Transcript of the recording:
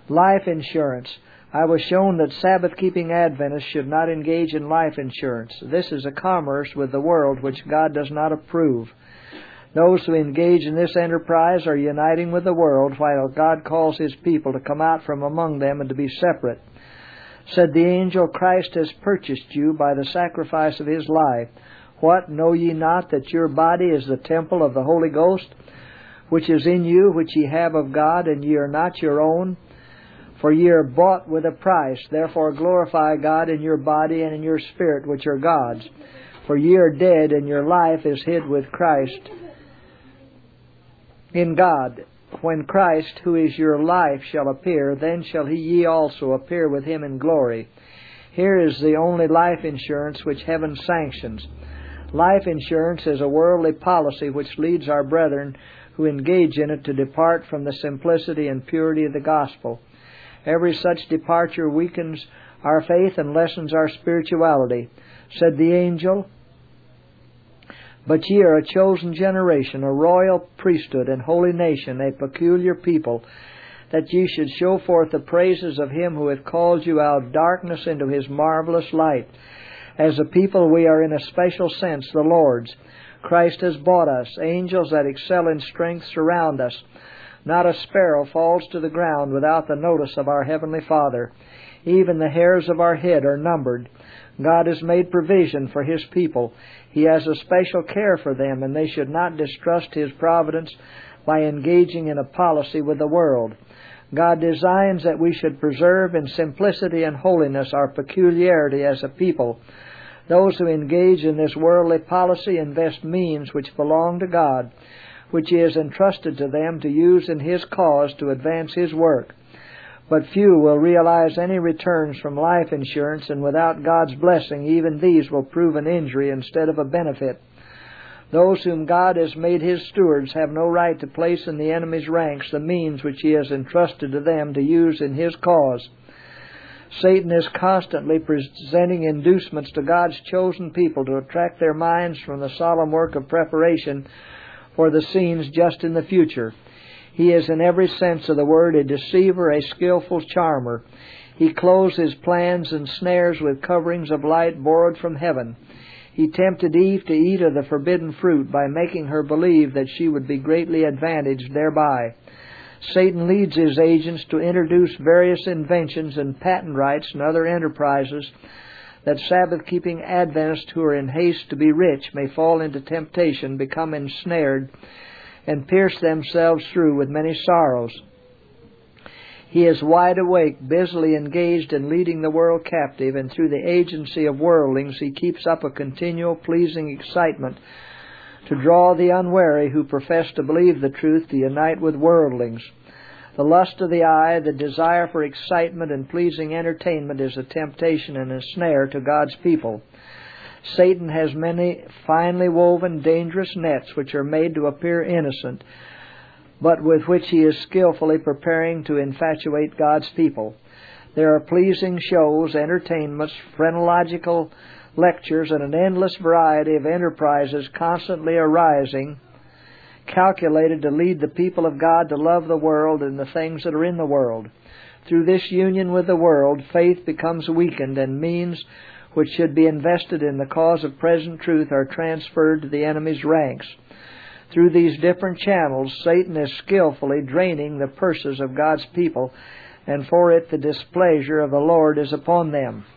Life insurance. I was shown that Sabbath-keeping Adventists should not engage in life insurance. This is a commerce with the world which God does not approve. Those who engage in this enterprise are uniting with the world, while God calls His people to come out from among them and to be separate. Said the angel, Christ has purchased you by the sacrifice of His life. What, know ye not that your body is the temple of the Holy Ghost, which is in you, which ye have of God, and ye are not your own? For ye are bought with a price. Therefore glorify God in your body and in your spirit, which are God's. For ye are dead, and your life is hid with Christ in God. When Christ, who is your life, shall appear, then shall ye also appear with Him in glory. Here is the only life insurance which heaven sanctions. Life insurance is a worldly policy which leads our brethren who engage in it to depart from the simplicity and purity of the gospel. Every such departure weakens our faith and lessens our spirituality. Said the angel, but ye are a chosen generation, a royal priesthood and holy nation, a peculiar people, that ye should show forth the praises of Him who hath called you out of darkness into His marvelous light. As a people we are in a special sense the Lord's. Christ has bought us. Angels that excel in strength surround us. Not a sparrow falls to the ground without the notice of our Heavenly Father. Even the hairs of our head are numbered. God has made provision for His people. He has a special care for them, and they should not distrust His providence by engaging in a policy with the world. God designs that we should preserve in simplicity and holiness our peculiarity as a people. Those who engage in this worldly policy invest means which belong to God, which He has entrusted to them to use in His cause to advance His work. But few will realize any returns from life insurance, and without God's blessing, even these will prove an injury instead of a benefit. Those whom God has made His stewards have no right to place in the enemy's ranks the means which He has entrusted to them to use in His cause. Satan is constantly presenting inducements to God's chosen people to attract their minds from the solemn work of preparation for the scenes just in the future. He is in every sense of the word a deceiver, a skillful charmer. He clothes his plans and snares with coverings of light borrowed from heaven. He tempted Eve to eat of the forbidden fruit by making her believe that she would be greatly advantaged thereby. Satan leads his agents to introduce various inventions and patent rights and other enterprises that Sabbath-keeping Adventists who are in haste to be rich may fall into temptation, become ensnared, and pierce themselves through with many sorrows. He is wide awake, busily engaged in leading the world captive, and through the agency of worldlings he keeps up a continual pleasing excitement to draw the unwary who profess to believe the truth to unite with worldlings. The lust of the eye, the desire for excitement and pleasing entertainment is a temptation and a snare to God's people. Satan has many finely woven, dangerous nets which are made to appear innocent, but with which he is skillfully preparing to infatuate God's people. There are pleasing shows, entertainments, phrenological lectures, and an endless variety of enterprises constantly arising, calculated to lead the people of God to love the world and the things that are in the world. Through this union with the world, faith becomes weakened, and means which should be invested in the cause of present truth are transferred to the enemy's ranks. Through these different channels, Satan is skillfully draining the purses of God's people, and for it the displeasure of the Lord is upon them.